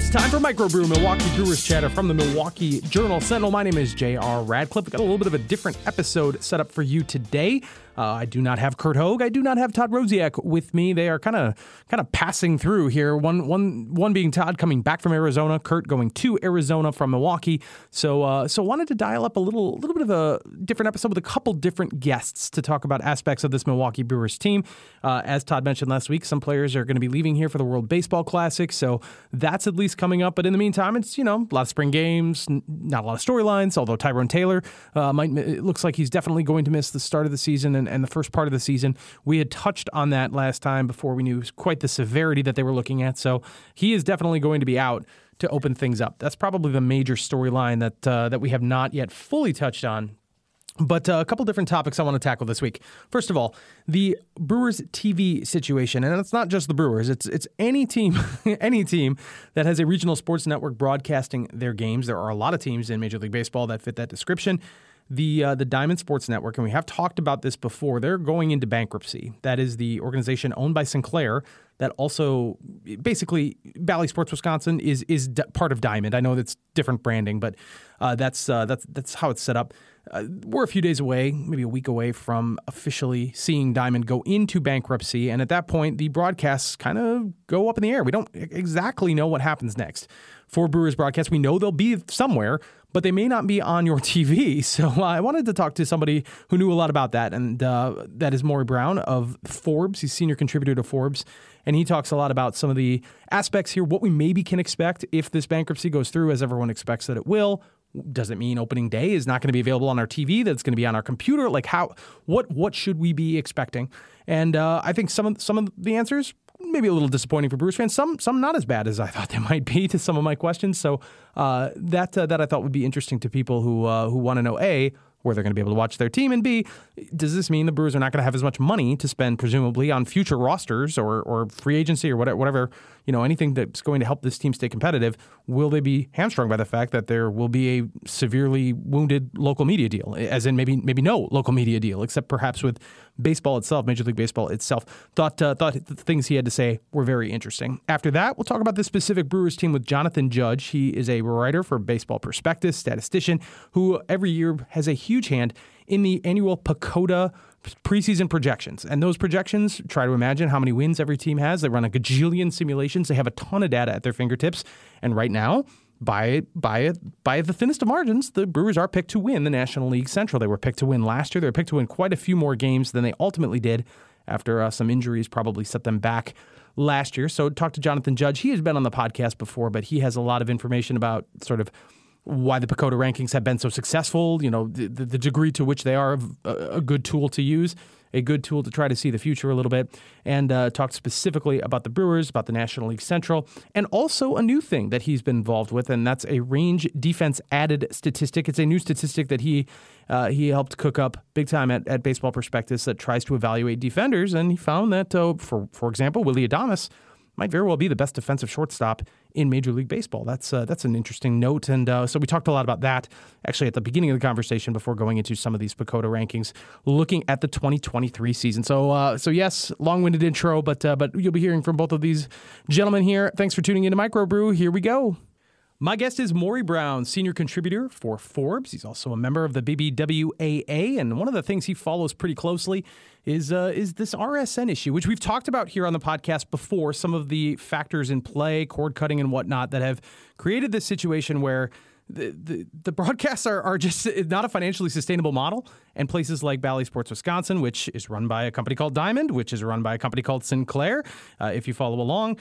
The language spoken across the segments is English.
It's time for Microbrew, Milwaukee Brewers Chatter from the Milwaukee Journal Sentinel. My name is J.R. Radcliffe. We've got a little bit of a different episode set up for you today. I do not have Kurt Hogue. I do not have Todd Rosiak with me. They are kind of passing through here. One being Todd coming back from Arizona, Kurt going to Arizona from Milwaukee. So wanted to dial up a little bit of a different episode with a couple different guests to talk about aspects of this Milwaukee Brewers team. As Todd mentioned last week, some players are going to be leaving here for the World Baseball Classic, so that's at least coming up. But in the meantime, it's a lot of spring games, not a lot of storylines. Although Tyrone Taylor it looks like he's definitely going to miss the start of the season and the first part of the season. We had touched on that last time before we knew quite the severity that they were looking at. So he is definitely going to be out to open things up. That's probably the major storyline that we have not yet fully touched on. But a couple different topics I want to tackle this week. First of all, the Brewers TV situation, and it's not just the Brewers. It's any team, any team that has a regional sports network broadcasting their games. There are a lot of teams in Major League Baseball that fit that description. The Diamond Sports Network, and we have talked about this before, they're going into bankruptcy. That is the organization owned by Sinclair that also, basically, Bally Sports Wisconsin is part of Diamond. I know that's different branding, but that's how it's set up. We're a few days away, maybe a week away from officially seeing Diamond go into bankruptcy, and at that point, the broadcasts kind of go up in the air. We don't exactly know what happens next. For Brewers broadcasts, we know they'll be somewhere, but they may not be on your TV. So I wanted to talk to somebody who knew a lot about that, and that is Maury Brown of Forbes. He's senior contributor to Forbes, and he talks a lot about some of the aspects here, what we maybe can expect if this bankruptcy goes through, as everyone expects that it will. Does it mean opening day is not going to be available on our TV, that it's going to be on our computer? Like what should we be expecting? And I think some of the answers maybe a little disappointing for Brewers fans. Some not as bad as I thought they might be to some of my questions. So that I thought would be interesting to people who want to know, A, where they're going to be able to watch their team, and B, does this mean the Brewers are not going to have as much money to spend, presumably, on future rosters or free agency or whatever, anything that's going to help this team stay competitive? Will they be hamstrung by the fact that there will be a severely wounded local media deal, as in maybe no local media deal, except perhaps with baseball itself, Major League Baseball itself? Thought the things he had to say were very interesting. After that, we'll talk about this specific Brewers team with Jonathan Judge. He is a writer for Baseball Prospectus, statistician, who every year has a huge hand in the annual PECOTA preseason projections. And those projections try to imagine how many wins every team has. They run a gajillion simulations. They have a ton of data at their fingertips. And right now, by the thinnest of margins, the Brewers are picked to win the National League Central. They were picked to win last year. They were picked to win quite a few more games than they ultimately did after some injuries probably set them back last year. So talk to Jonathan Judge. He has been on the podcast before, but he has a lot of information about sort of why the PECOTA rankings have been so successful, the degree to which they are a good tool to use, a good tool to try to see the future a little bit, and talked specifically about the Brewers, about the National League Central, and also a new thing that he's been involved with, and that's a range defense added statistic. It's a new statistic that he helped cook up big time at Baseball Prospectus that tries to evaluate defenders, and he found that, for example, Willy Adames might very well be the best defensive shortstop in Major League Baseball. That's an interesting note, and so we talked a lot about that actually at the beginning of the conversation before going into some of these PECOTA rankings, looking at the 2023 season. So yes, long-winded intro, but you'll be hearing from both of these gentlemen here. Thanks for tuning into Microbrew. Here we go. My guest is Maury Brown, senior contributor for Forbes. He's also a member of the BBWAA, and one of the things he follows pretty closely is this RSN issue, which we've talked about here on the podcast before, some of the factors in play, cord cutting and whatnot, that have created this situation where the broadcasts are just not a financially sustainable model. And places like Bally Sports Wisconsin, which is run by a company called Diamond, which is run by a company called Sinclair, if you follow along,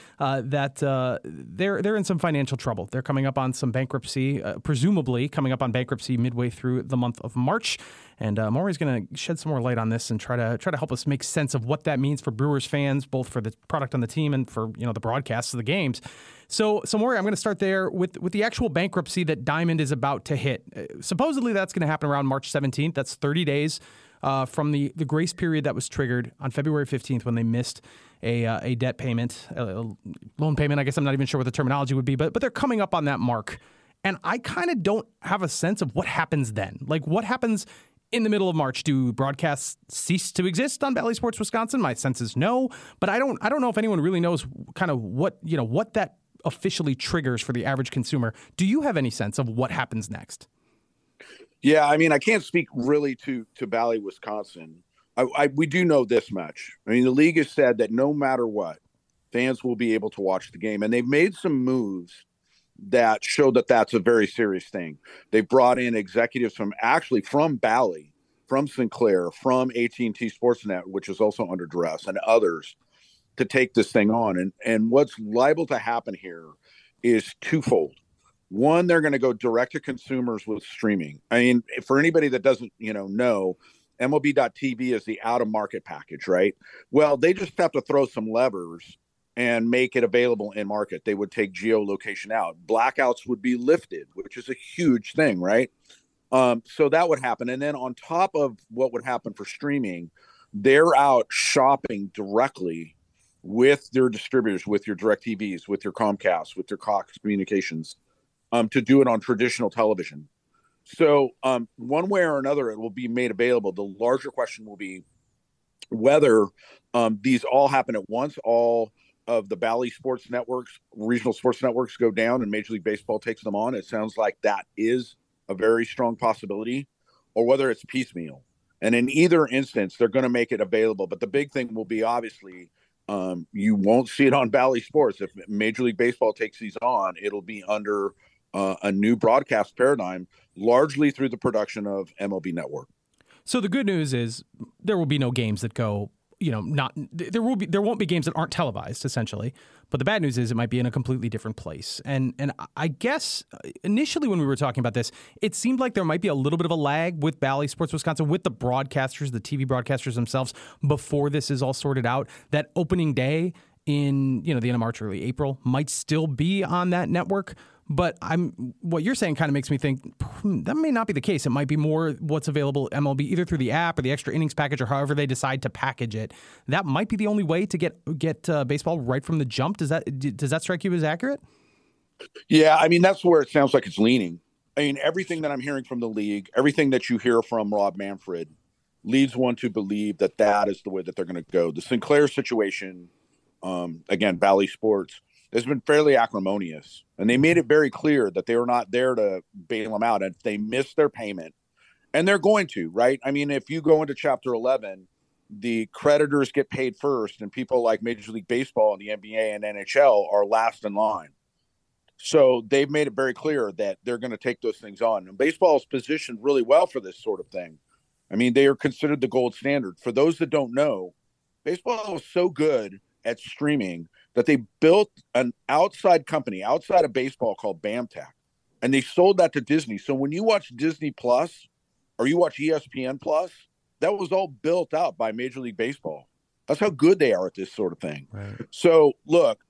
they're in some financial trouble. They're coming up on some bankruptcy, presumably coming up on bankruptcy midway through the month of March. And Maury's going to shed some more light on this and try to help us make sense of what that means for Brewers fans, both for the product on the team and for the broadcasts of the games. So Maury, I'm going to start there with the actual bankruptcy that Diamond is about to hit. Supposedly that's going to happen around March 17th. That's 30 days from the grace period that was triggered on February 15th when they missed a debt payment, a loan payment. I guess I'm not even sure what the terminology would be, but they're coming up on that mark. And I kind of don't have a sense of what happens then. Like, what happens in the middle of March? Do broadcasts cease to exist on Bally Sports Wisconsin? My sense is no, but I don't know if anyone really knows kind of what that officially triggers for the average consumer, do you have any sense of what happens next? Yeah, I mean, I can't speak really to Valley, Wisconsin. We do know this much. I mean, the league has said that no matter what, fans will be able to watch the game, and they've made some moves that show that that's a very serious thing. They brought in executives from Bally, from Sinclair, from AT&T Sportsnet, which is also under duress, and others to take this thing on. And what's liable to happen here is twofold. One, they're going to go direct to consumers with streaming. I mean, for anybody that doesn't, know, MLB.TV is the out-of-market package, right? Well, they just have to throw some levers and make it available in market. They would take geolocation out. Blackouts would be lifted, which is a huge thing, right? So that would happen. And then on top of what would happen for streaming, they're out shopping directly with their distributors, with your DirecTVs, with your Comcast, with your Cox Communications, to do it on traditional television. So one way or another, it will be made available. The larger question will be whether these all happen at once, all of the Bally sports networks, regional sports networks go down and Major League Baseball takes them on. It sounds like that is a very strong possibility, or whether it's piecemeal. And in either instance, they're going to make it available. But the big thing will be, obviously, you won't see it on Bally Sports. If Major League Baseball takes these on, it'll be under a new broadcast paradigm, largely through the production of MLB Network. So the good news is there will be no games that go, there won't be games that aren't televised, essentially. But the bad news is it might be in a completely different place. And I guess initially when we were talking about this, it seemed like there might be a little bit of a lag with Bally Sports Wisconsin, with the broadcasters, the TV broadcasters themselves, before this is all sorted out. That opening day in, the end of March, early April might still be on that network. But what you're saying kind of makes me think that may not be the case. It might be more what's available MLB, either through the app or the extra innings package, or however they decide to package it. That might be the only way to get baseball right from the jump. Does that strike you as accurate? Yeah, I mean, that's where it sounds like it's leaning. I mean, everything that I'm hearing from the league, everything that you hear from Rob Manfred, leads one to believe that is the way that they're going to go. The Sinclair situation, again, Bally Sports, has been fairly acrimonious, and they made it very clear that they were not there to bail them out. And if they miss their payment, and they're going to, right? I mean, if you go into Chapter 11, the creditors get paid first, and people like Major League Baseball and the NBA and NHL are last in line. So they've made it very clear that they're going to take those things on. And baseball is positioned really well for this sort of thing. I mean, they are considered the gold standard. For those that don't know, baseball is so good at streaming that they built an outside company outside of baseball called BAMTech, and they sold that to Disney. So when you watch Disney Plus or you watch ESPN Plus, that was all built out by Major League Baseball. That's how good they are at this sort of thing. Right. So look,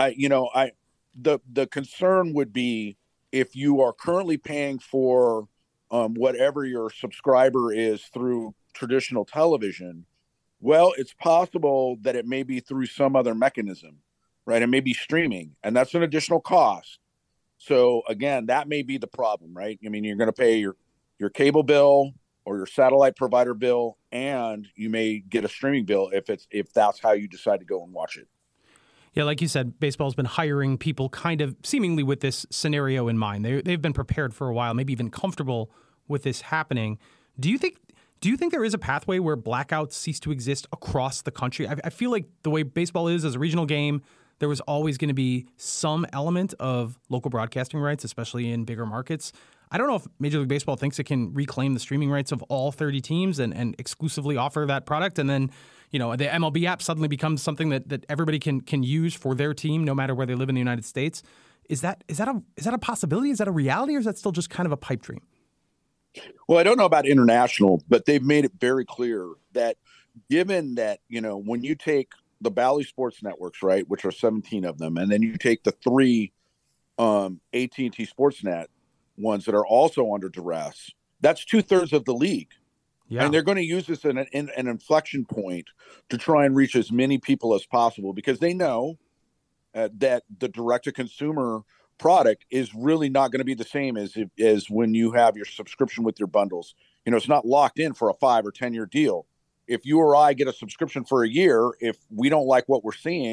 the concern would be if you are currently paying for whatever your subscriber is through traditional television. Well, it's possible that it may be through some other mechanism, right? It may be streaming, and that's an additional cost. So again, that may be the problem, right? I mean, you're going to pay your cable bill or your satellite provider bill, and you may get a streaming bill if that's how you decide to go and watch it. Yeah, like you said, baseball's been hiring people kind of seemingly with this scenario in mind. They've been prepared for a while, maybe even comfortable with this happening. Do you think there is a pathway where blackouts cease to exist across the country? I feel like the way baseball is as a regional game, there was always going to be some element of local broadcasting rights, especially in bigger markets. I don't know if Major League Baseball thinks it can reclaim the streaming rights of all 30 teams and exclusively offer that product. And then, the MLB app suddenly becomes something that everybody can use for their team, no matter where they live in the United States. Is that a possibility? Is that a reality, or is that still just kind of a pipe dream? Well, I don't know about international, but they've made it very clear that given that, when you take the Bally Sports networks, right, which are 17 of them, and then you take the three AT&T Sportsnet ones that are also under duress, that's 2/3 of the league. Yeah. And they're going to use this in an inflection point to try and reach as many people as possible, because they know that the direct-to-consumer product is really not going to be the same as when you have your subscription with your bundles. It's not locked in for a 5 or 10 year deal. If you or I get a subscription for a year, if we don't like what we're seeing,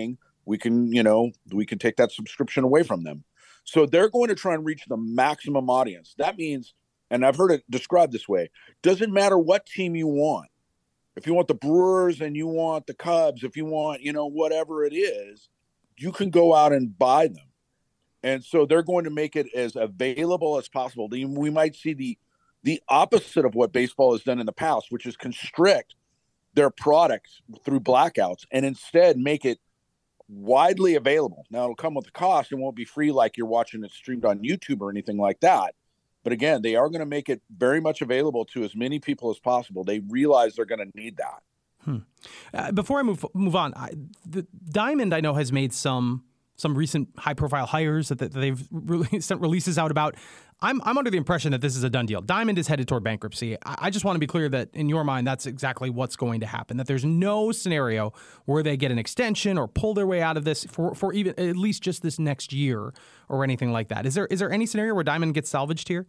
we can take that subscription away from them. So they're going to try and reach the maximum audience. That means, and I've heard it described this way, doesn't matter what team you want. If you want the Brewers and you want the Cubs, if you want, whatever it is, you can go out and buy them. And so they're going to make it as available as possible. We might see the opposite of what baseball has done in the past, which is constrict their products through blackouts and instead make it widely available. Now, it'll come with a cost and won't be free like you're watching it streamed on YouTube or anything like that. But again, they are going to make it very much available to as many people as possible. They realize they're going to need that. Before I move on, the Diamond, I know, has made some recent high-profile hires that they've really sent releases out about. I'm under the impression that this is a done deal. Diamond is headed toward bankruptcy. I just want to be clear that in your mind, that's exactly what's going to happen, that there's no scenario where they get an extension or pull their way out of this for even at least just this next year or anything like that. Is there any scenario where Diamond gets salvaged here?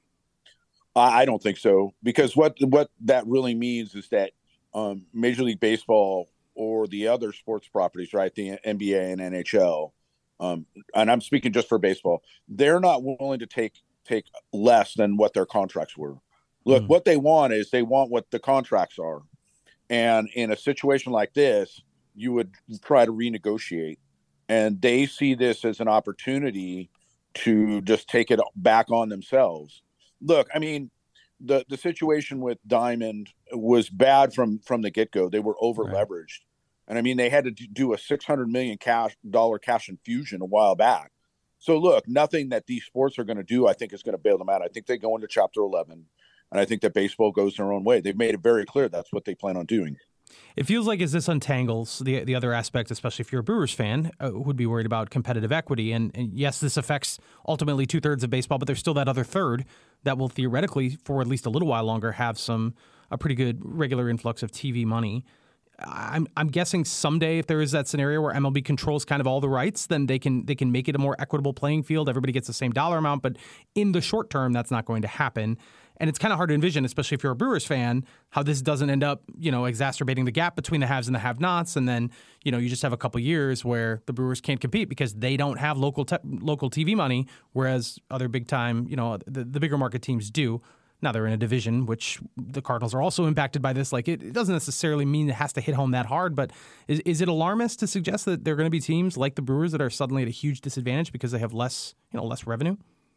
I don't think so, because what that really means is that Major League Baseball or the other sports properties, right, the NBA and NHL, and I'm speaking just for baseball, they're not willing to take less than what their contracts were. Look, what they want what the contracts are. And in a situation like this, you would try to renegotiate. And they see this as an opportunity to just take it back on themselves. Look, I mean, the situation with Diamond was bad from the get-go. They were over-leveraged. Right. And I mean, they had to do a $600 million cash infusion a while back. So look, nothing that these sports are going to do, I think, is going to bail them out. I think they go into Chapter 11, and I think that baseball goes their own way. They've made it very clear that's what they plan on doing. It feels like as this untangles the other aspect, especially if you're a Brewers fan, would be worried about competitive equity. And yes, this affects ultimately 2/3 of baseball, but there's still that other third that will theoretically, for at least a little while longer, have a pretty good regular influx of TV money. I'm guessing someday, if there is that scenario where MLB controls kind of all the rights, then they can make it a more equitable playing field. Everybody gets the same dollar amount, but in the short term, that's not going to happen. And it's kind of hard to envision, especially if you're a Brewers fan, how this doesn't end up, exacerbating the gap between the haves and the have-nots. And then, you just have a couple years where the Brewers can't compete because they don't have local TV money, whereas other big-time, the bigger market teams do. Now they're in a division, which the Cardinals are also impacted by this. Like, it doesn't necessarily mean it has to hit home that hard, but is it alarmist to suggest that there are going to be teams like the Brewers that are suddenly at a huge disadvantage because they have less revenue?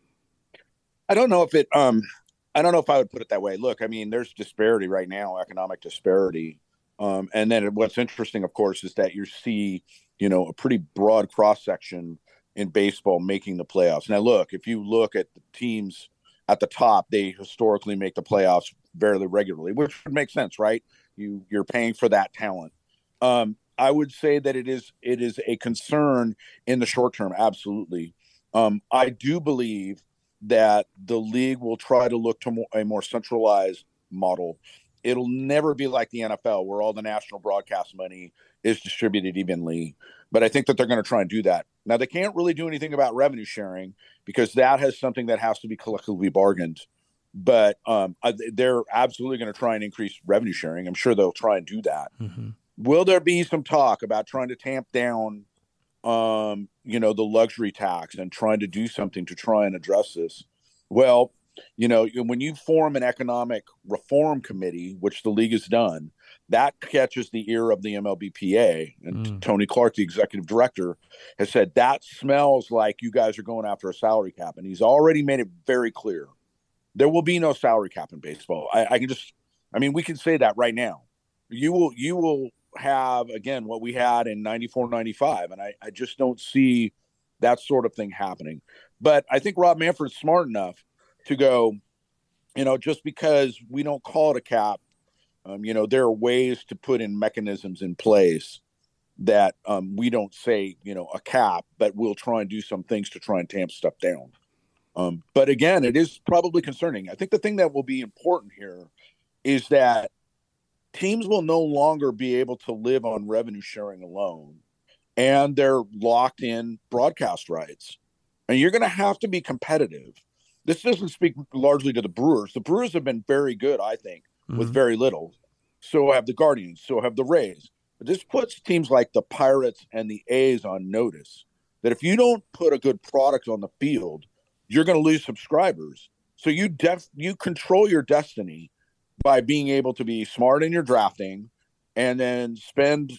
I don't know if I would put it that way. Look, I mean, there's disparity right now, economic disparity. And then what's interesting, of course, is that you see, a pretty broad cross-section in baseball making the playoffs. Now, look, if you look at the teams at the top, they historically make the playoffs fairly regularly, which would make sense, right? You're paying for that talent. I would say that it is a concern in the short term. Absolutely. I do believe that the league will try to look to a more centralized model. It'll never be like the NFL, where all the national broadcast money is distributed evenly. But I think that they're going to try and do that. Now, they can't really do anything about revenue sharing because that has something that has to be collectively bargained. But they're absolutely going to try and increase revenue sharing. I'm sure they'll try and do that. Mm-hmm. Will there be some talk about trying to tamp down the luxury tax and trying to do something to try and address this? Well, when you form an economic reform committee, which the league has done, that catches the ear of the MLBPA. And Tony Clark, the executive director, has said that smells like you guys are going after a salary cap. And he's already made it very clear. There will be no salary cap in baseball. We can say that right now. You will have, again, what we had in 94, 95. And I just don't see that sort of thing happening. But I think Rob Manfred's smart enough to go, just because we don't call it a cap, there are ways to put in mechanisms in place that we don't say, a cap, but we'll try and do some things to try and tamp stuff down. But again, it is probably concerning. I think the thing that will be important here is that teams will no longer be able to live on revenue sharing alone, and they're locked in broadcast rights. And you're going to have to be competitive. This doesn't speak largely to the Brewers. The Brewers have been very good, I think, with very little. So have the Guardians. So have the Rays. this puts teams like the Pirates and the A's on notice that if you don't put a good product on the field, you're going to lose subscribers. So you control your destiny by being able to be smart in your drafting and then spend,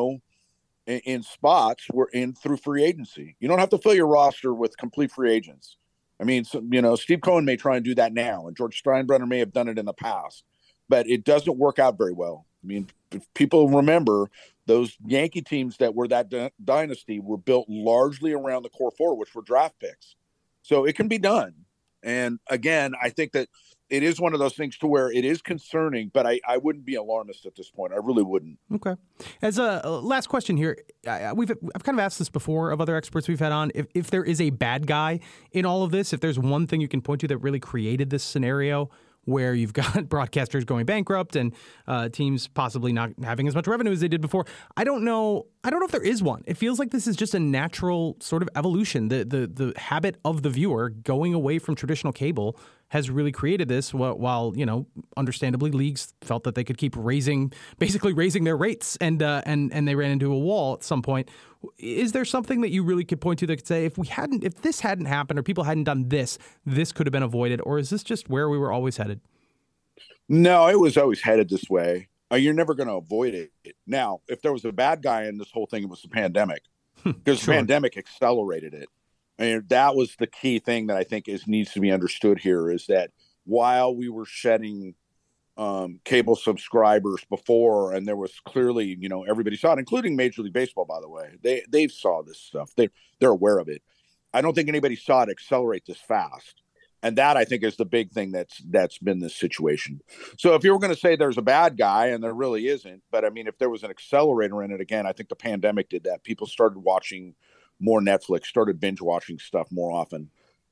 in spots through free agency. You don't have to fill your roster with complete free agents. I mean, Steve Cohen may try and do that now, and George Steinbrenner may have done it in the past, but it doesn't work out very well. I mean, if people remember, those Yankee teams that were that dynasty were built largely around the core four, which were draft picks. So it can be done. And again, I think that it is one of those things to where it is concerning, but I wouldn't be alarmist at this point. I really wouldn't. Okay. As a last question here, I've kind of asked this before of other experts we've had on. If there is a bad guy in all of this, if there's one thing you can point to that really created this scenario where you've got broadcasters going bankrupt and teams possibly not having as much revenue as they did before, I don't know if there is one. It feels like this is just a natural sort of evolution. The habit of the viewer going away from traditional cable has really created this, while understandably leagues felt that they could keep raising their rates, and they ran into a wall at some point. Is there something that you really could point to that could say, if this hadn't happened or people hadn't done this could have been avoided, or is this just where we were always headed? No, it was always headed this way. You're never going to avoid it. Now, if there was a bad guy in this whole thing, it was the pandemic, because the pandemic accelerated it. I mean, that was the key thing that I think needs to be understood here, is that while we were shedding cable subscribers before, and there was clearly, everybody saw it, including Major League Baseball, by the way, they saw this stuff. They're aware of it. I don't think anybody saw it accelerate this fast. And that, I think, is the big thing that's been this situation. So if you were going to say there's a bad guy, and there really isn't, but I mean, if there was an accelerator in it, again, I think the pandemic did that. People started watching more Netflix, started binge watching stuff more often.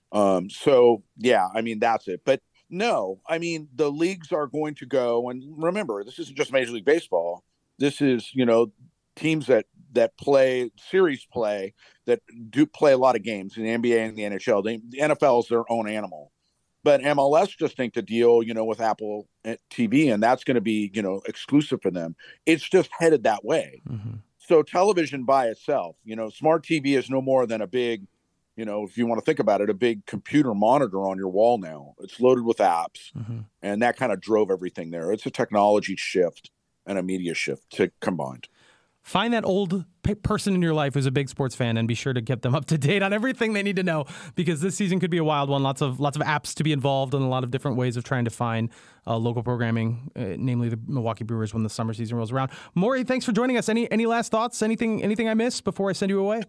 So yeah, I mean, that's it. But no, I mean, the leagues are going to go, and remember, this isn't just Major League Baseball. This is, teams that play series play, that do play a lot of games in the NBA and the NHL. The NFL is their own animal, but MLS just inked a deal, with Apple TV, and that's going to be, exclusive for them. It's just headed that way. Mm-hmm. So television by itself, smart TV is no more than a big, if you want to think about it, a big computer monitor on your wall now. It's loaded with apps, and that kind of drove everything there. It's a technology shift and a media shift combined. Find that old person in your life who's a big sports fan, and be sure to get them up to date on everything they need to know, because this season could be a wild one. Lots of apps to be involved, and a lot of different ways of trying to find local programming, namely the Milwaukee Brewers when the summer season rolls around. Maury, thanks for joining us. Any last thoughts? Anything I missed before I send you away?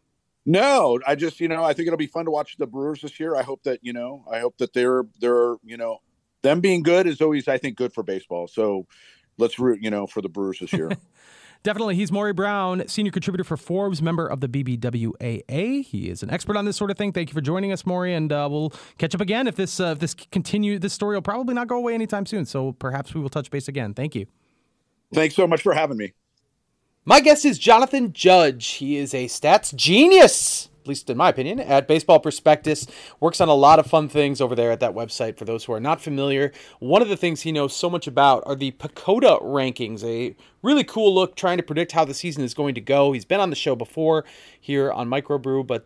No, I just, I think it'll be fun to watch the Brewers this year. I hope that, they're, them being good is always, I think, good for baseball. So let's root, for the Brewers this year. Definitely. He's Maury Brown, senior contributor for Forbes, member of the BBWAA. He is an expert on this sort of thing. Thank you for joining us, Maury, and we'll catch up again if this continue. This story will probably not go away anytime soon, so perhaps we will touch base again. Thank you. Thanks so much for having me. My guest is Jonathan Judge. He is a stats genius, at least in my opinion, at Baseball Prospectus. Works on a lot of fun things over there at that website. For those who are not familiar, one of the things he knows so much about are the PECOTA rankings, a really cool look trying to predict how the season is going to go. He's been on the show before here on Microbrew, but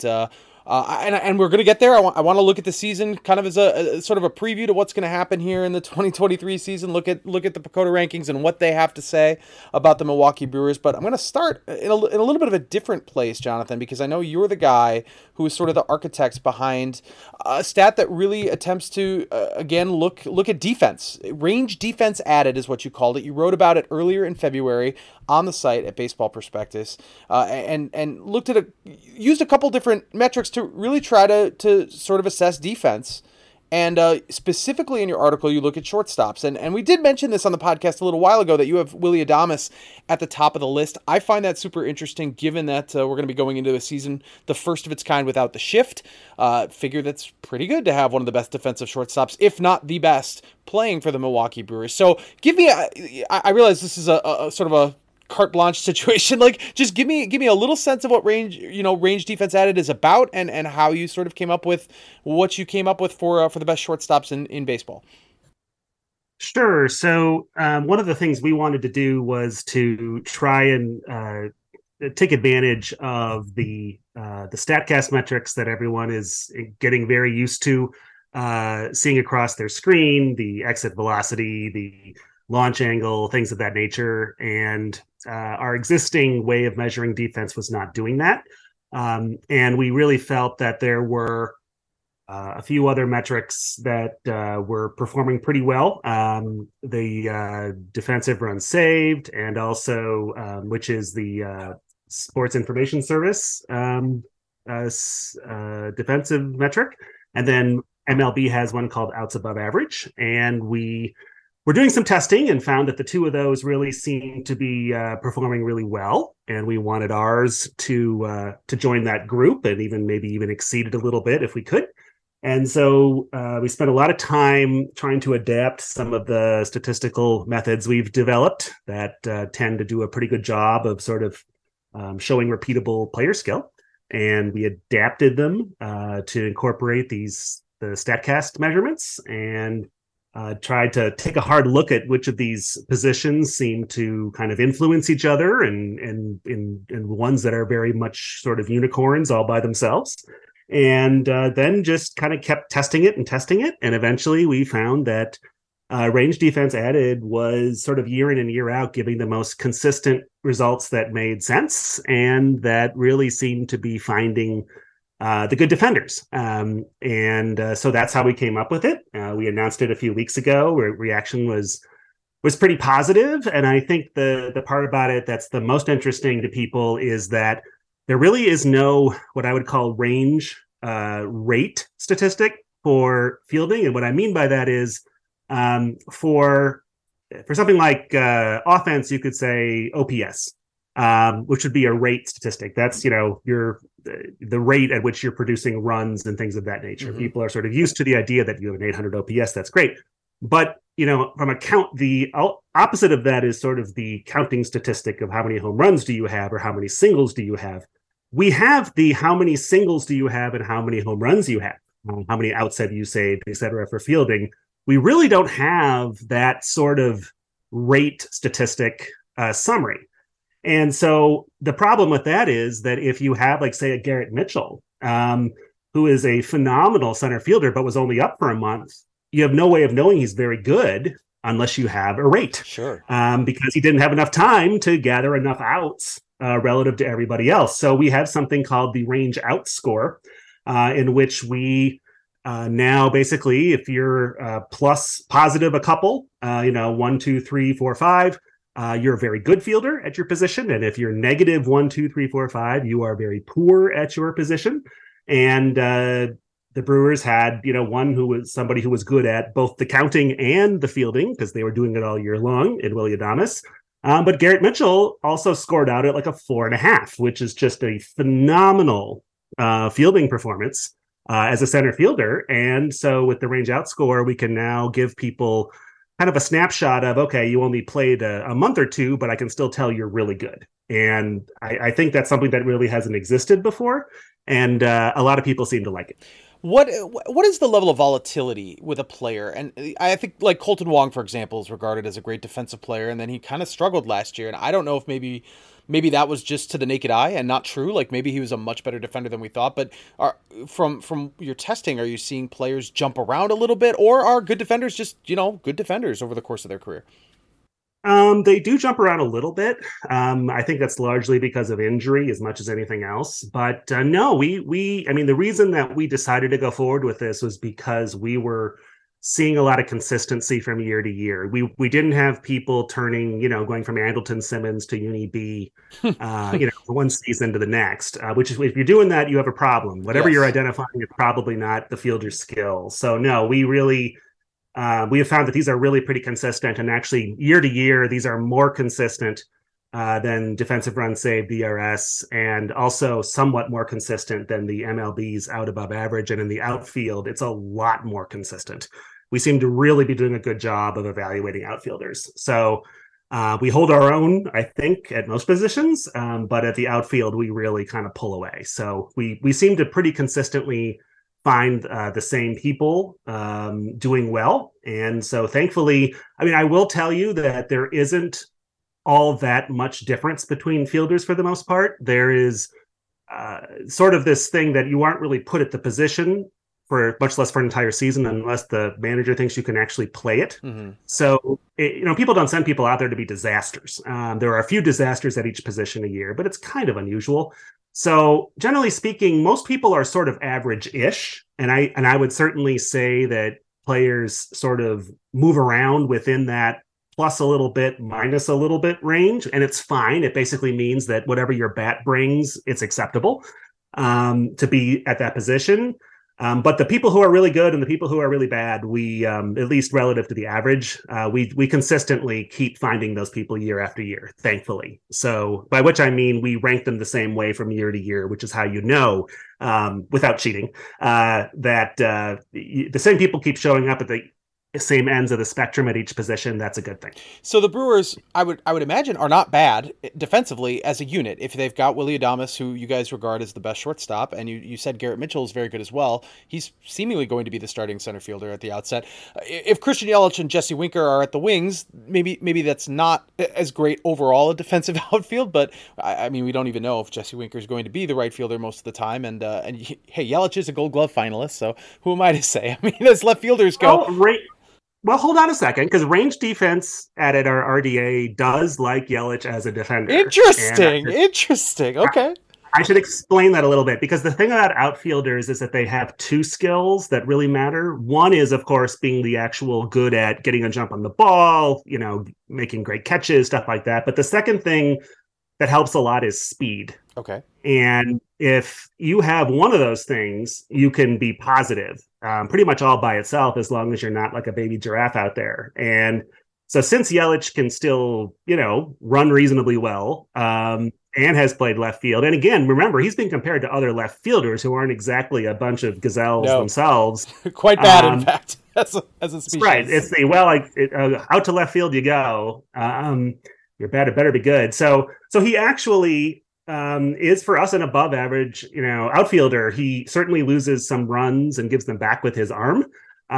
and we're going to get there. I want to look at the season kind of as a sort of a preview to what's going to happen here in the 2023 season. Look at the PECOTA rankings and what they have to say about the Milwaukee Brewers. But I'm going to start in a little bit of a different place, Jonathan, because I know you're the guy who is sort of the architect behind a stat that really attempts to, again, look at defense. Range defense added is what you called it. You wrote about it earlier in February on the site at Baseball Prospectus, and used a couple different metrics to really try to sort of assess defense. And specifically in your article, you look at shortstops. And we did mention this on the podcast a little while ago, that you have Willy Adames at the top of the list. I find that super interesting, given that we're going to be going into a season, the first of its kind without the shift. Figure that's pretty good to have one of the best defensive shortstops, if not the best, playing for the Milwaukee Brewers. So give me, I realize this is a sort of a carte blanche situation. Like, just give me a little sense of what range defense added is about, and how you sort of came up with what you came up with for the best shortstops in baseball. Sure. So one of the things we wanted to do was to try and take advantage of the Statcast metrics that everyone is getting very used to seeing across their screen, the exit velocity, the launch angle, things of that nature. And our existing way of measuring defense was not doing that. And we really felt that there were a few other metrics that were performing pretty well. The defensive runs saved, and also, which is the Sports Information Service defensive metric. And then MLB has one called outs above average. And we were doing some testing and found that the two of those really seemed to be performing really well. And we wanted ours to join that group and maybe even exceed it a little bit if we could. And so we spent a lot of time trying to adapt some of the statistical methods we've developed that tend to do a pretty good job of sort of showing repeatable player skill. And we adapted them to incorporate the Statcast measurements and tried to take a hard look at which of these positions seem to kind of influence each other and ones that are very much sort of unicorns all by themselves. And then just kind of kept testing it. And eventually we found that range defense added was sort of year in and year out giving the most consistent results that made sense and that really seemed to be finding the good defenders. So that's how we came up with it. We announced it a few weeks ago where reaction was pretty positive. And I think the part about it that's the most interesting to people is that there really is no what I would call range rate statistic for fielding. And what I mean by that is for something like offense, you could say OPS, which would be a rate statistic. That's, the rate at which you're producing runs and things of that nature. Mm-hmm. People are sort of used to the idea that you have an 800 OPS. That's great. But, from a count, the opposite of that is sort of the counting statistic of how many home runs do you have or how many singles do you have. We have the how many singles do you have and how many home runs you have, how many outs have you saved, et cetera, for fielding. We really don't have that sort of rate statistic summary. And so the problem with that is that if you have, like, say, a Garrett Mitchell, who is a phenomenal center fielder, but was only up for a month, you have no way of knowing he's very good unless you have a rate. Sure. Because he didn't have enough time to gather enough outs relative to everybody else. So we have something called the range out score, in which we now basically, if you're plus positive a couple, 1, 2, 3, 4, 5, you're a very good fielder at your position. And if you're negative 1, 2, 3, 4, 5, you are very poor at your position. And the Brewers had, one who was somebody who was good at both the counting and the fielding because they were doing it all year long in Willy Adames. But Garrett Mitchell also scored out at like a 4.5, which is just a phenomenal fielding performance as a center fielder. And so with the range out score, we can now give people kind of a snapshot of, okay, you only played a month or two, but I can still tell you're really good. And I think that's something that really hasn't existed before. And a lot of people seem to like it. What is the level of volatility with a player? And I think like Colton Wong, for example, is regarded as a great defensive player, and then he kind of struggled last year. And I don't know if maybe that was just to the naked eye and not true. Like maybe he was a much better defender than we thought. But from your testing, are you seeing players jump around a little bit, or are good defenders just good defenders over the course of their career? They do jump around a little bit. I think that's largely because of injury as much as anything else. But no, the reason that we decided to go forward with this was because we were seeing a lot of consistency from year to year. We didn't have people turning, going from Andrelton Simmons to Uni B, one season to the next, which is, if you're doing that, you have a problem. Whatever you're identifying is probably not the fielder's skill. So no, we have found that these are really pretty consistent, and actually year to year, these are more consistent than defensive run save DRS, and also somewhat more consistent than the MLB's out above average. And in the outfield, it's a lot more consistent. We seem to really be doing a good job of evaluating outfielders. So we hold our own, I think, at most positions, but at the outfield, we really kind of pull away. So we seem to pretty consistently find the same people doing well. And so thankfully, I mean, I will tell you that there isn't all that much difference between fielders for the most part. There is sort of this thing that you aren't really put at the position for much less for an entire season unless the manager thinks you can actually play it. Mm-hmm. So, people don't send people out there to be disasters. There are a few disasters at each position a year, but it's kind of unusual. So generally speaking, most people are sort of average-ish. And I would certainly say that players sort of move around within that plus a little bit, minus a little bit range. And it's fine. It basically means that whatever your bat brings, it's acceptable to be at that position. But the people who are really good and the people who are really bad, we, at least relative to the average, we consistently keep finding those people year after year, thankfully. So by which I mean we rank them the same way from year to year, which is how you know, without cheating, that the same people keep showing up at the same ends of the spectrum at each position. That's a good thing. So the Brewers, I would imagine, are not bad defensively as a unit. If they've got Willy Adames, who you guys regard as the best shortstop, and you said Garrett Mitchell is very good as well, he's seemingly going to be the starting center fielder at the outset. If Christian Yelich and Jesse Winker are at the wings, maybe that's not as great overall a defensive outfield, but I mean, we don't even know if Jesse Winker is going to be the right fielder most of the time. And hey, Yelich is a Gold Glove finalist, so who am I to say? I mean, as left fielders go... Well, hold on a second, because range defense at our RDA does like Yelich as a defender. Interesting. Okay. I should explain that a little bit, because the thing about outfielders is that they have two skills that really matter. One is, of course, being the actual good at getting a jump on the ball, making great catches, stuff like that. But the second thing that helps a lot is speed. Okay. And if you have one of those things, you can be positive pretty much all by itself, as long as you're not like a baby giraffe out there. And so since Yelich can still, run reasonably well and has played left field. And again, remember, he's been compared to other left fielders who aren't exactly a bunch of gazelles themselves. Quite bad, in fact, as a species. Right. It's out to left field you go. Your bat better be good. So he actually is for us an above average, outfielder. He certainly loses some runs and gives them back with his arm.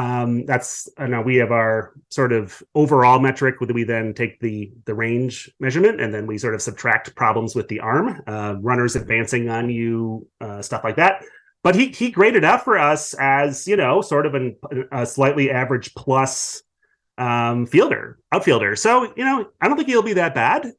We have our sort of overall metric where we then take the range measurement and then we sort of subtract problems with the arm, runners advancing on you, stuff like that. But he graded out for us as, sort of a slightly average plus outfielder. So, I don't think he'll be that bad.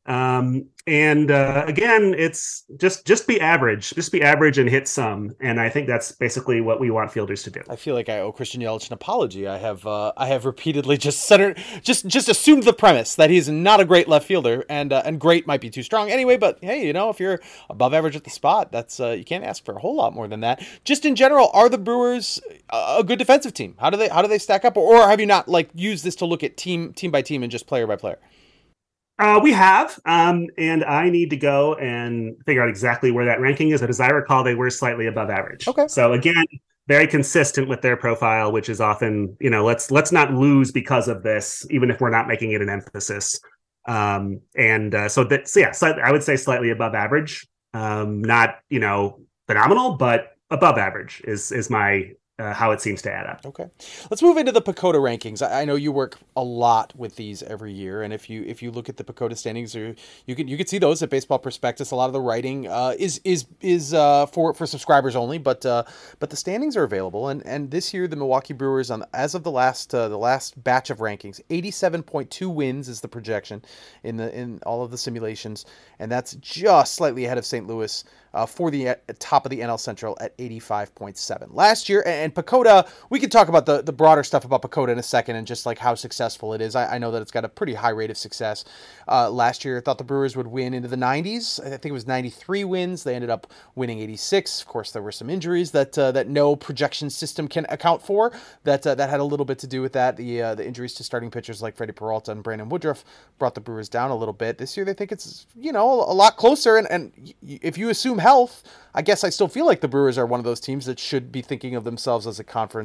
Again, it's just be average. Just be average and hit some. And I think that's basically what we want fielders to do. I feel like I owe Christian Yelich an apology. I have repeatedly just assumed the premise that he's not a great left fielder, and great might be too strong anyway. But hey, if you're above average at the spot, that's you can't ask for a whole lot more than that. Just in general, are the Brewers a good defensive team? How do they stack up, or have you not used this to look at team by team and just player by player? We have, and I need to go and figure out exactly where that ranking is. But as I recall, they were slightly above average. Okay. So again, very consistent with their profile, which is often, let's not lose because of this, even if we're not making it an emphasis. I would say slightly above average. Not, phenomenal, but above average is my how it seems to add up. Okay, let's move into the PECOTA rankings. I know you work a lot with these every year, and if you look at the PECOTA standings, or you can see those at Baseball Prospectus. A lot of the writing is for subscribers only, but the standings are available. And this year, the Milwaukee Brewers, as of the last batch of rankings, 87.2 wins is the projection in all of the simulations, and that's just slightly ahead of St. Louis. For the top of the NL Central at 85.7. Last year, and PECOTA, we could talk about the broader stuff about PECOTA in a second and just how successful it is. I know that it's got a pretty high rate of success. Last year, I thought the Brewers would win into the 90s. I think it was 93 wins. They ended up winning 86. Of course, there were some injuries that no projection system can account for. That had a little bit to do with that. The injuries to starting pitchers like Freddie Peralta and Brandon Woodruff brought the Brewers down a little bit. This year, they think it's a lot closer. And if you assume health, I guess I still feel like the Brewers are one of those teams that should be thinking of themselves as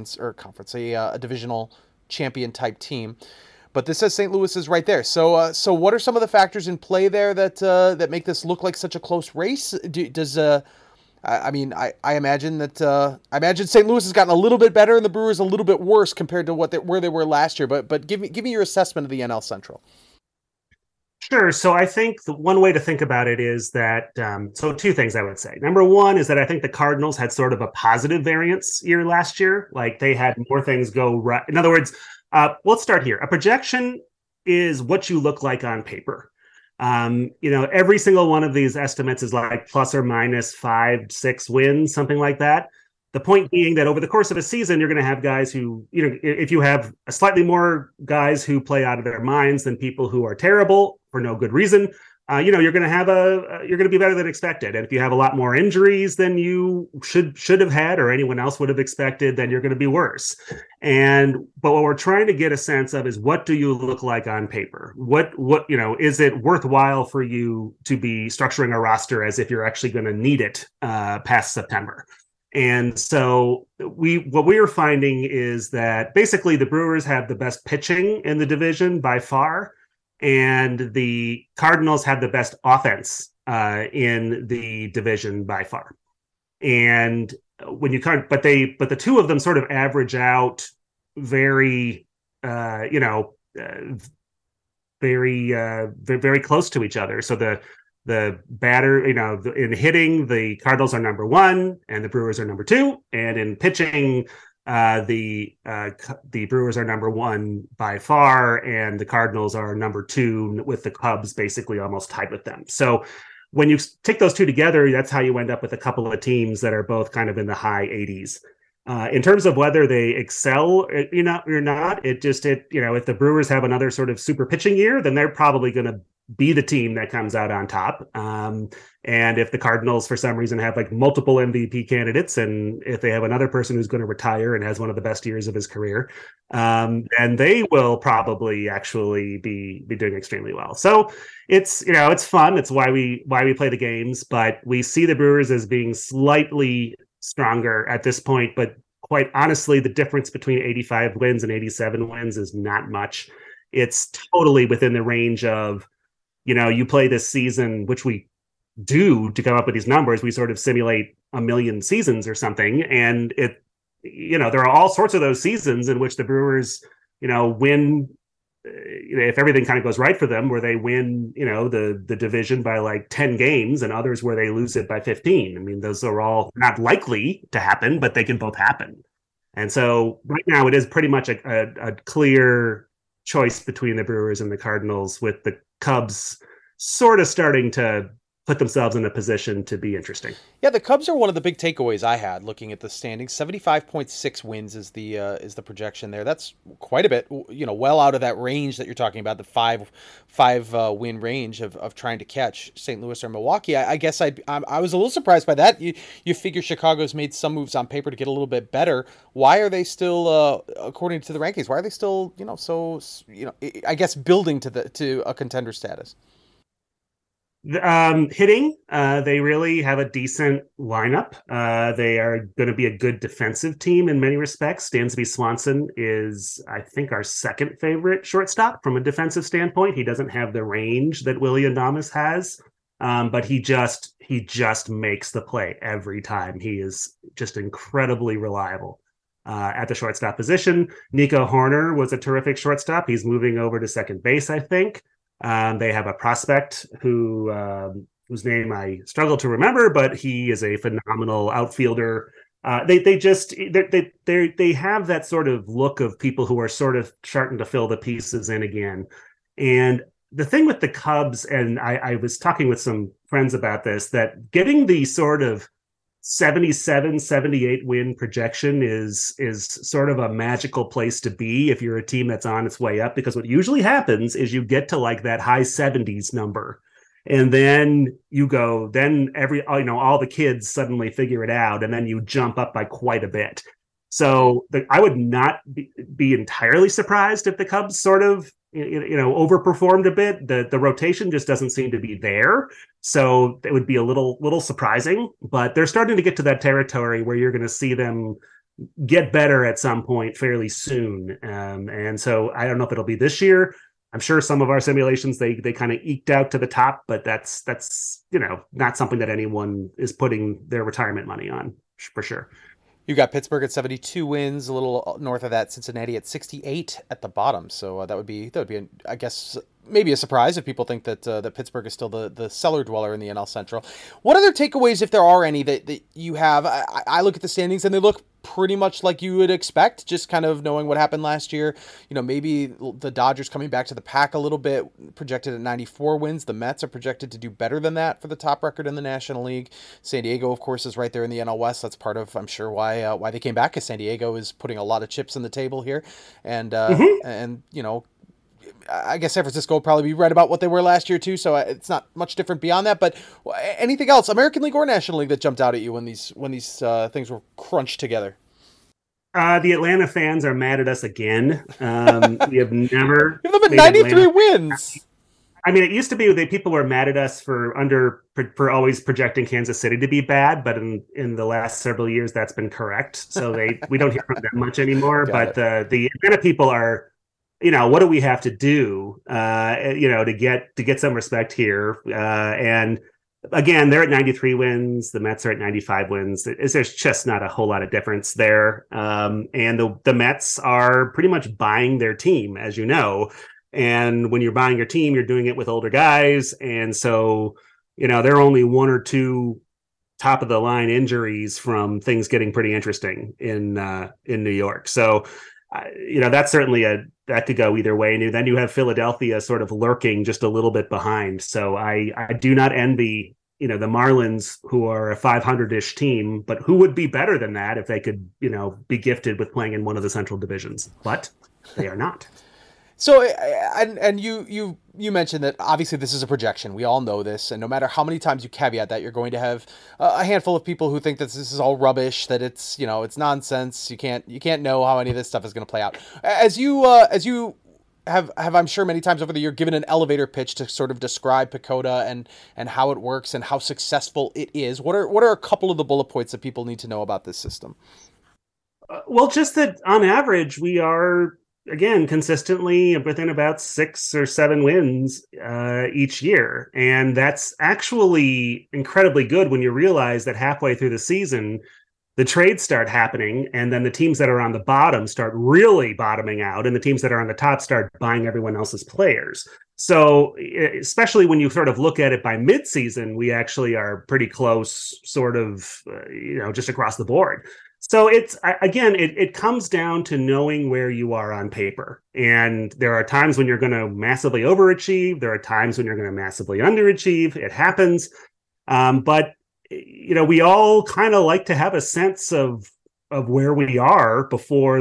a divisional champion type team. But this says St. Louis is right there. So what are some of the factors in play there that make this look like such a close race? I mean, I imagine that I imagine St. Louis has gotten a little bit better and the Brewers a little bit worse compared to where they were last year. But give me your assessment of the NL Central. Sure. So I think the one way to think about it is that, so two things I would say. Number one is that I think the Cardinals had sort of a positive variance year last year. Like they had more things go right. In other words, let's start here. A projection is what you look like on paper. Every single one of these estimates is like plus or minus 5-6 wins, something like that. The point being that over the course of a season, you're going to have guys who, if you have a slightly more guys who play out of their minds than people who are terrible for no good reason, you're going to have you're going to be better than expected. And if you have a lot more injuries than you should have had or anyone else would have expected, then you're going to be worse. But what we're trying to get a sense of is, what do you look like on paper? What is it worthwhile for you to be structuring a roster as if you're actually going to need it past September? And so what we are finding is that basically the Brewers have the best pitching in the division by far, and the Cardinals have the best offense in the division by far. And when you can't, but the two of them sort of average out very, very close to each other. So the batter, in hitting, the Cardinals are number one and the Brewers are number two. And in pitching, the Brewers are number one by far, and the Cardinals are number two, with the Cubs basically almost tied with them. So when you take those two together, that's how you end up with a couple of teams that are both kind of in the high 80s. In terms of whether they excel, or not, if the Brewers have another sort of super pitching year, then they're probably going to be the team that comes out on top. And if the Cardinals for some reason have like multiple MVP candidates, and if they have another person who's going to retire and has one of the best years of his career, then they will probably actually be doing extremely well. So it's fun. It's why we play the games, but we see the Brewers as being slightly stronger at this point. But quite honestly, the difference between 85 wins and 87 wins is not much. It's totally within the range of, you play this season, which we do to come up with these numbers. We sort of simulate a million seasons or something. And there are all sorts of those seasons in which the Brewers, win, if everything kind of goes right for them, where they win, the division by like 10 games, and others where they lose it by 15. I mean, those are all not likely to happen, but they can both happen. And so right now it is pretty much a clear choice between the Brewers and the Cardinals, with the Cubs sort of starting to put themselves in a position to be interesting. Yeah, the Cubs are one of the big takeaways I had looking at the standings. 75.6 wins is the projection there. That's quite a bit, well out of that range that you're talking about, the five win range of trying to catch St. Louis or Milwaukee. I guess I was a little surprised by that. You figure Chicago's made some moves on paper to get a little bit better. Why are they still, according to the rankings, why are they still, I guess building to a contender status? Hitting, they really have a decent lineup. They are going to be a good defensive team in many respects. Dansby Swanson is, I think, our second favorite shortstop from a defensive standpoint. He doesn't have the range that Willy Adames has, but he just makes the play every time. He is just incredibly reliable at the shortstop position. Nico Horner was a terrific shortstop. He's moving over to second base, I think. They have a prospect whose name I struggle to remember, but he is a phenomenal outfielder. They have that sort of look of people who are sort of starting to fill the pieces in again. And the thing with the Cubs, and I was talking with some friends about this, that getting the sort of 77, 78 win projection is sort of a magical place to be if you're a team that's on its way up, because what usually happens is you get to like that high 70s number, and then all the kids suddenly figure it out, and then you jump up by quite a bit. So I would not be entirely surprised if the Cubs sort of overperformed a bit. The rotation just doesn't seem to be there, so it would be a little surprising. But they're starting to get to that territory where you're going to see them get better at some point fairly soon. And so I don't know if it'll be this year. I'm sure some of our simulations they kind of eked out to the top, but that's not something that anyone is putting their retirement money on for sure. You got Pittsburgh at 72 wins, a little north of that, Cincinnati at 68 at the bottom. So that would be, I guess, maybe a surprise if people think that that Pittsburgh is still the cellar dweller in the NL Central. What other takeaways, if there are any, that you have? I look at the standings and they look pretty much like you would expect, just kind of knowing what happened last year. Maybe the Dodgers coming back to the pack a little bit, projected at 94 wins. The Mets are projected to do better than that for the top record in the National League. San Diego, of course, is right there in the NL West. That's part of, I'm sure, why they came back, because San Diego is putting a lot of chips on the table here. And I guess San Francisco will probably be right about what they were last year too, so it's not much different beyond that. But anything else, American League or National League, that jumped out at you when these things were crunched together? The Atlanta fans are mad at us again. We have never. You've been 93 wins. I mean, it used to be that people were mad at us for always projecting Kansas City to be bad, but in the last several years, that's been correct. So we don't hear from them much anymore. But the Atlanta people are. What do we have to do, to get some respect here? And again, they're at 93 wins. The Mets are at 95 wins. There's just not a whole lot of difference there. And the Mets are pretty much buying their team, as you know. And when you're buying your team, you're doing it with older guys. And so, there are only one or two top of the line injuries from things getting pretty interesting in New York. So, that's certainly that could go either way. And then you have Philadelphia sort of lurking just a little bit behind. So I do not envy, the Marlins, who are a 500-ish team, but who would be better than that if they could, be gifted with playing in one of the central divisions, but they are not. So, and you mentioned that obviously this is a projection. We all know this, and no matter how many times you caveat that, you're going to have a handful of people who think that this is all rubbish, that it's it's nonsense. You can't know how any of this stuff is going to play out. As you have I'm sure many times over the year given an elevator pitch to sort of describe PECOTA and how it works and how successful it is. What are a couple of the bullet points that people need to know about this system? Well, just that on average we are, again, consistently within about 6 or 7 wins each year. And that's actually incredibly good when you realize that halfway through the season, the trades start happening, and then the teams that are on the bottom start really bottoming out, and the teams that are on the top start buying everyone else's players. So especially when you sort of look at it by midseason, we actually are pretty close, sort of, just across the board. So it comes down to knowing where you are on paper. And there are times when you're going to massively overachieve. There are times when you're going to massively underachieve. It happens. But we all kind of like to have a sense of where we are before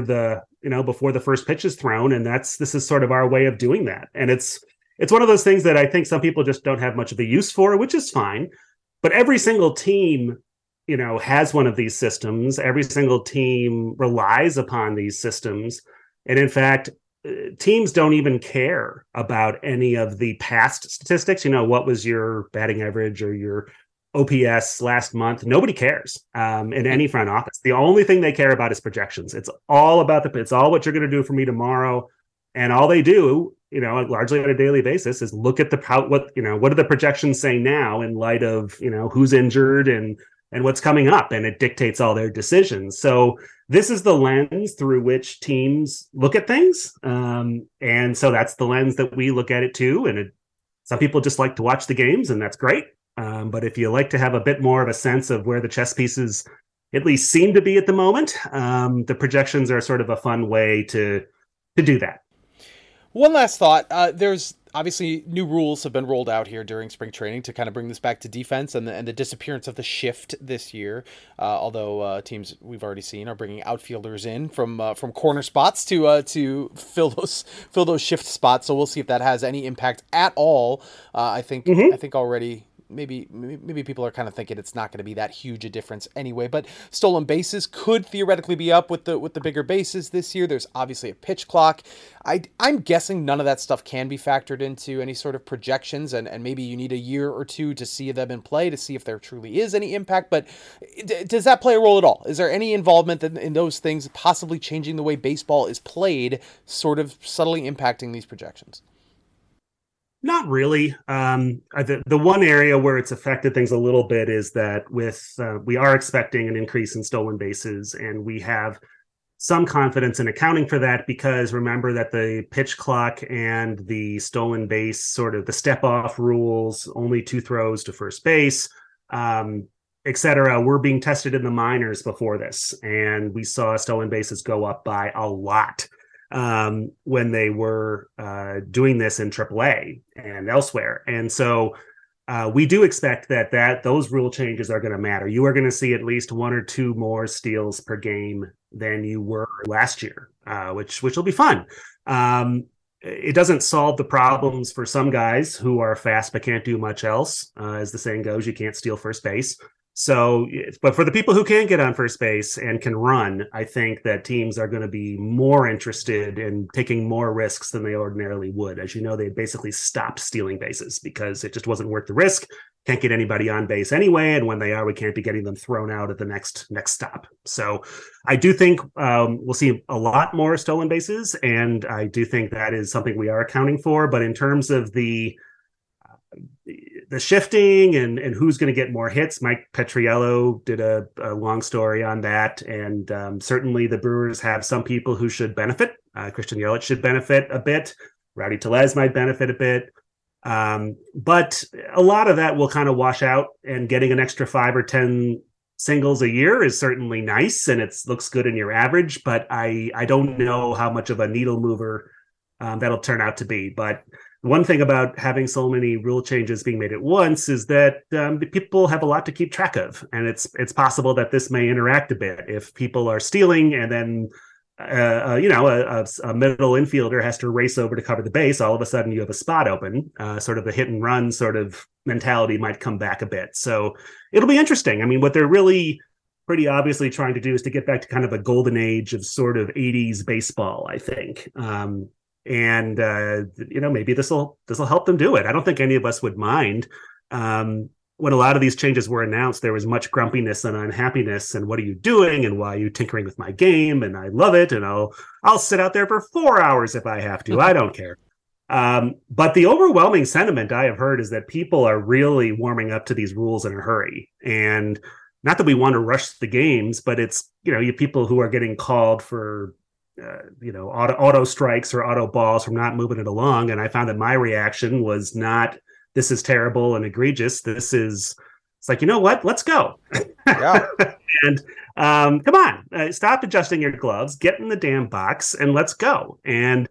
the first pitch is thrown. And this is sort of our way of doing that. And it's one of those things that I think some people just don't have much of a use for, which is fine. But every single team has one of these systems. Every single team relies upon these systems. And in fact, teams don't even care about any of the past statistics. What was your batting average or your OPS last month? Nobody cares in any front office. The only thing they care about is projections. It's all about it's all what you're going to do for me tomorrow. And all they do, largely on a daily basis, is look at what do the projections say now in light of, who's injured and what's coming up, and it dictates all their decisions. So this is the lens through which teams look at things. And so that's the lens that we look at it too. And some people just like to watch the games, and that's great. But if you like to have a bit more of a sense of where the chess pieces at least seem to be at the moment, the projections are sort of a fun way to do that. One last thought. There's obviously new rules have been rolled out here during spring training to kind of bring this back to defense and the disappearance of the shift this year. Although teams we've already seen are bringing outfielders in from corner spots to fill those shift spots. So we'll see if that has any impact at all. I think already. Maybe people are kind of thinking it's not going to be that huge a difference anyway, but stolen bases could theoretically be up with the bigger bases this year. There's obviously a pitch clock. I'm guessing none of that stuff can be factored into any sort of projections, and maybe you need a year or two to see them in play to see if there truly is any impact. But does that play a role at all? Is there any involvement in those things possibly changing the way baseball is played, sort of subtly impacting these projections? Not really. The one area where it's affected things a little bit is that we are expecting an increase in stolen bases, and we have some confidence in accounting for that because remember that the pitch clock and the stolen base, sort of the step off rules, only 2 throws to first base, et cetera, were being tested in the minors before this. And we saw stolen bases go up by a lot when they were doing this in AAA and elsewhere. And so we do expect that those rule changes are going to matter. You are going to see at least 1 or 2 more steals per game than you were last year, which will be fun. It doesn't solve the problems for some guys who are fast but can't do much else. As the saying goes, you can't steal first base. So, but for the people who can get on first base and can run, I think that teams are going to be more interested in taking more risks than they ordinarily would. As you know, they basically stopped stealing bases because it just wasn't worth the risk. Can't get anybody on base anyway, and when they are, we can't be getting them thrown out at the next stop. So I do think we'll see a lot more stolen bases, and I do think that is something we are accounting for. But in terms of the shifting and who's going to get more hits, Mike Petriello did a long story on that, and certainly the Brewers have some people who should benefit. Christian Yelich should benefit a bit. Rowdy Tellez might benefit a bit. But a lot of that will kind of wash out, and getting an extra 5 or 10 singles a year is certainly nice, and it looks good in your average, but I don't know how much of a needle mover that'll turn out to be. But one thing about having so many rule changes being made at once is that people have a lot to keep track of, and it's possible that this may interact a bit. If people are stealing and then a middle infielder has to race over to cover the base, all of a sudden you have a spot open. Sort of the hit and run sort of mentality might come back a bit. So it'll be interesting. I mean, what they're really pretty obviously trying to do is to get back to kind of a golden age of sort of 80s baseball, I think. Maybe this will help them do it. I don't think any of us would mind. When a lot of these changes were announced, there was much grumpiness and unhappiness, and what are you doing, and why are you tinkering with my game? And I love it, and I'll sit out there for 4 hours if I have to. I don't care. But the overwhelming sentiment I have heard is that people are really warming up to these rules in a hurry. And not that we want to rush the games, but it's, you people who are getting called for auto strikes or auto balls from not moving it along. And I found that my reaction was not, this is terrible and egregious. It's like, you know what? Let's go. Yeah. And come on, stop adjusting your gloves, get in the damn box, and let's go. And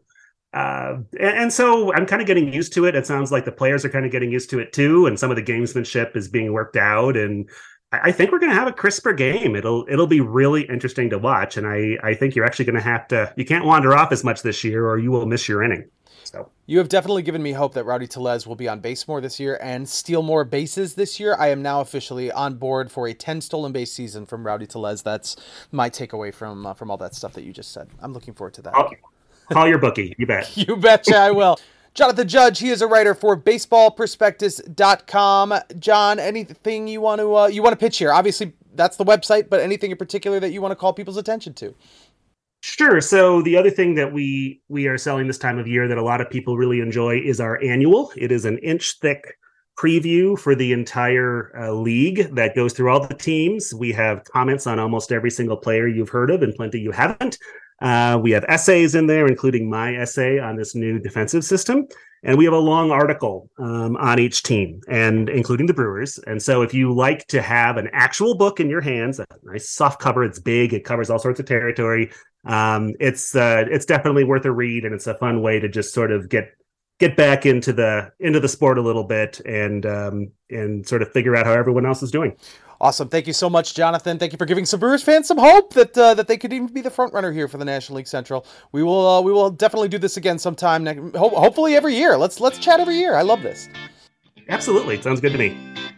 so I'm kind of getting used to it. It sounds like the players are kind of getting used to it too. And some of the gamesmanship is being worked out. And I think we're going to have a crisper game. It'll be really interesting to watch. And I think you're actually going to you can't wander off as much this year or you will miss your inning. So you have definitely given me hope that Rowdy Tellez will be on base more this year and steal more bases this year. I am now officially on board for a 10 stolen base season from Rowdy Tellez. That's my takeaway from all that stuff that you just said. I'm looking forward to that. Okay. Call your bookie. You bet. You betcha I will. Jonathan Judge, he is a writer for baseballprospectus.com. John, anything you want to pitch here? Obviously, that's the website, but anything in particular that you want to call people's attention to? Sure. So the other thing that we are selling this time of year that a lot of people really enjoy is our annual. It is an inch-thick preview for the entire league that goes through all the teams. We have comments on almost every single player you've heard of and plenty you haven't. We have essays in there, including my essay on this new defensive system. And we have a long article on each team, and including the Brewers. And so if you like to have an actual book in your hands, a nice soft cover, it's big, it covers all sorts of territory. It's definitely worth a read, and it's a fun way to just sort of get back into the sport a little bit and sort of figure out how everyone else is doing. Awesome. Thank you so much, Jonathan. Thank you for giving some Brewers fans some hope that they could even be the front runner here for the National League Central. We will definitely do this again sometime hopefully every year. Let's chat every year. I love this. Absolutely. Sounds good to me.